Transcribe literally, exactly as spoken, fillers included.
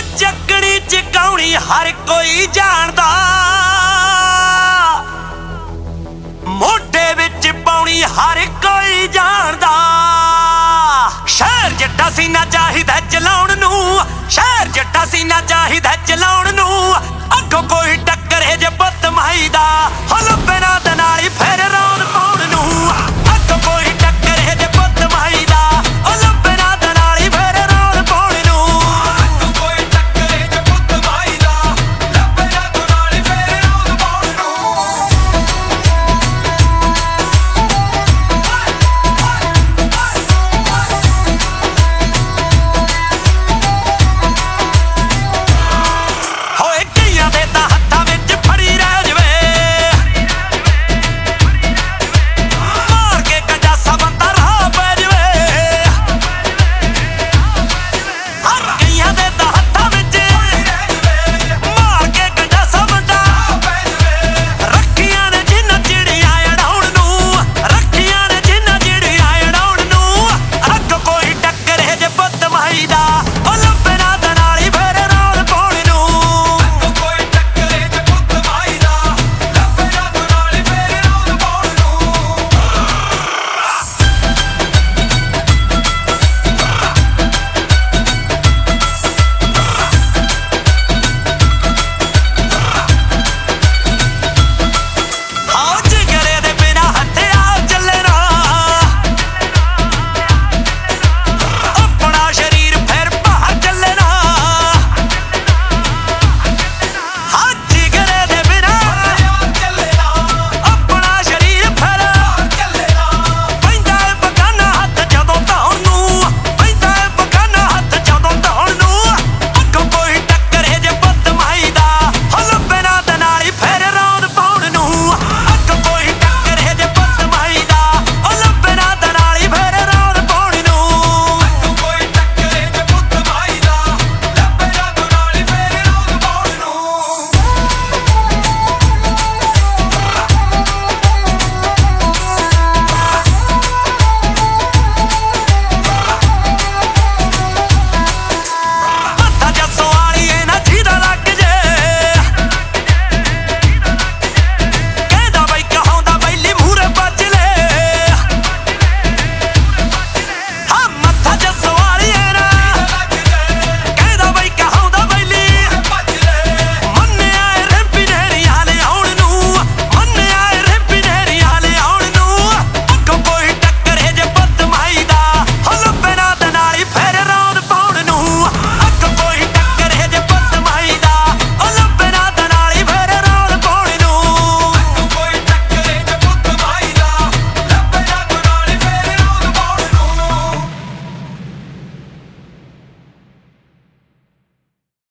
ਚੱਕਣੀ ਚਕਾਉਣੀ ਹਰ ਕੋਈ ਜਾਣਦਾ, ਮੋਢੇ ਵਿੱਚ ਪਾਉਣੀ ਹਰ ਕੋਈ ਜਾਣਦਾ। ਸ਼ਹਿਰ ਜੱਟਾ ਸੀਨਾ ਚਾਹੀਦਾ ਚਲਾਉਣ ਨੂੰ, ਸ਼ਹਿਰ ਜੱਟਾ ਸੀਨਾ ਚਾਹੀਦਾ ਚਲਾਉਣ ਨੂੰ। ਅੱਗੋਂ ਕੋਈ ਟੱਕਰੇ ਜੇ ਪੁੱਤ ਮਾਈ ਦਾ, ਹੋ ਲੱਭੇ ਨਾ ਦੇ ਨਾਲ ਹੀ ਫਿਰ ਰੋ